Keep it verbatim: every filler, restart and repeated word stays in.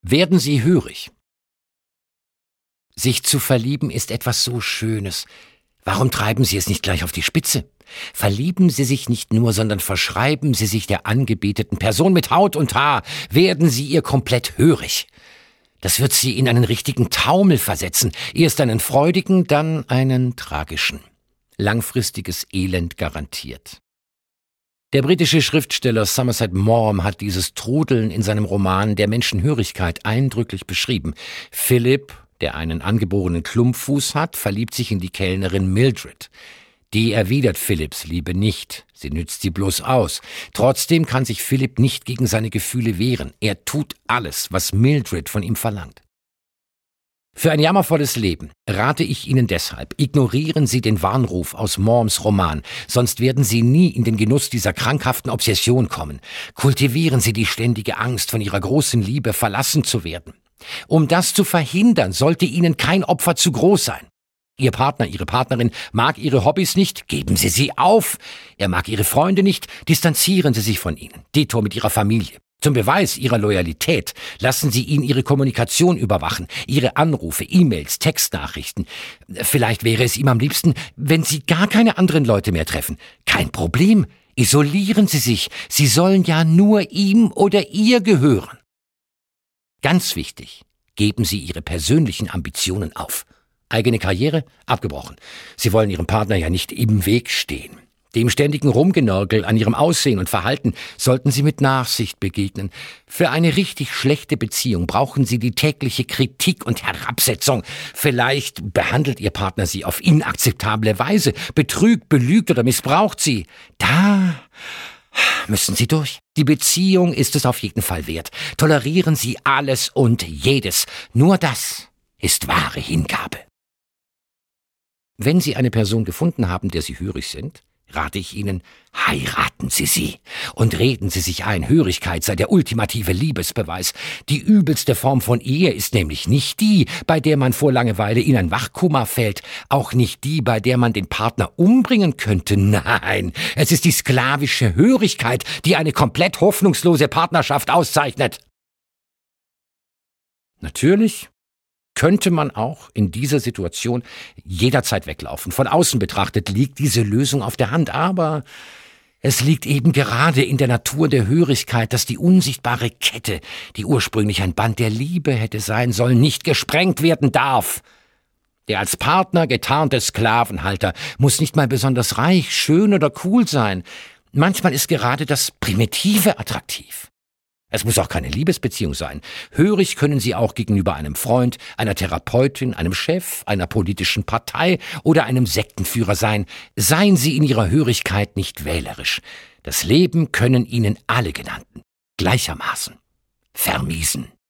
Werden Sie hörig. Sich zu verlieben ist etwas so Schönes. Warum treiben Sie es nicht gleich auf die Spitze? Verlieben Sie sich nicht nur, sondern verschreiben Sie sich der angebeteten Person mit Haut und Haar. Werden Sie ihr komplett hörig. Das wird Sie in einen richtigen Taumel versetzen. Erst einen freudigen, dann einen tragischen. Langfristiges Elend garantiert. Der britische Schriftsteller Somerset Maugham hat dieses Trudeln in seinem Roman Der Menschenhörigkeit eindrücklich beschrieben. Philipp, der einen angeborenen Klumpfuß hat, verliebt sich in die Kellnerin Mildred. Die erwidert Philipps Liebe nicht, sie nützt sie bloß aus. Trotzdem kann sich Philipp nicht gegen seine Gefühle wehren. Er tut alles, was Mildred von ihm verlangt. Für ein jammervolles Leben rate ich Ihnen deshalb, ignorieren Sie den Warnruf aus Maughams Roman, sonst werden Sie nie in den Genuss dieser krankhaften Obsession kommen. Kultivieren Sie die ständige Angst, von Ihrer großen Liebe verlassen zu werden. Um das zu verhindern, sollte Ihnen kein Opfer zu groß sein. Ihr Partner, Ihre Partnerin mag Ihre Hobbys nicht, geben Sie sie auf. Er mag Ihre Freunde nicht, distanzieren Sie sich von ihnen. Dito mit Ihrer Familie. Zum Beweis Ihrer Loyalität lassen Sie ihn Ihre Kommunikation überwachen, Ihre Anrufe, E-Mails, Textnachrichten. Vielleicht wäre es ihm am liebsten, wenn Sie gar keine anderen Leute mehr treffen. Kein Problem, isolieren Sie sich. Sie sollen ja nur ihm oder ihr gehören. Ganz wichtig, geben Sie Ihre persönlichen Ambitionen auf. Eigene Karriere? Abgebrochen. Sie wollen Ihrem Partner ja nicht im Weg stehen. Dem ständigen Rumgenörgel an Ihrem Aussehen und Verhalten sollten Sie mit Nachsicht begegnen. Für eine richtig schlechte Beziehung brauchen Sie die tägliche Kritik und Herabsetzung. Vielleicht behandelt Ihr Partner Sie auf inakzeptable Weise, betrügt, belügt oder missbraucht Sie. Da müssen Sie durch. Die Beziehung ist es auf jeden Fall wert. Tolerieren Sie alles und jedes. Nur das ist wahre Hingabe. Wenn Sie eine Person gefunden haben, der Sie hörig sind, rate ich Ihnen, heiraten Sie sie und reden Sie sich ein, Hörigkeit sei der ultimative Liebesbeweis. Die übelste Form von Ehe ist nämlich nicht die, bei der man vor Langeweile in ein Wachkoma fällt, auch nicht die, bei der man den Partner umbringen könnte. Nein, es ist die sklavische Hörigkeit, die eine komplett hoffnungslose Partnerschaft auszeichnet. Natürlich könnte man auch in dieser Situation jederzeit weglaufen. Von außen betrachtet liegt diese Lösung auf der Hand, aber es liegt eben gerade in der Natur der Hörigkeit, dass die unsichtbare Kette, die ursprünglich ein Band der Liebe hätte sein sollen, nicht gesprengt werden darf. Der als Partner getarnte Sklavenhalter muss nicht mal besonders reich, schön oder cool sein. Manchmal ist gerade das Primitive attraktiv. Es muss auch keine Liebesbeziehung sein. Hörig können Sie auch gegenüber einem Freund, einer Therapeutin, einem Chef, einer politischen Partei oder einem Sektenführer sein. Seien Sie in Ihrer Hörigkeit nicht wählerisch. Das Leben können Ihnen alle Genannten gleichermaßen vermiesen.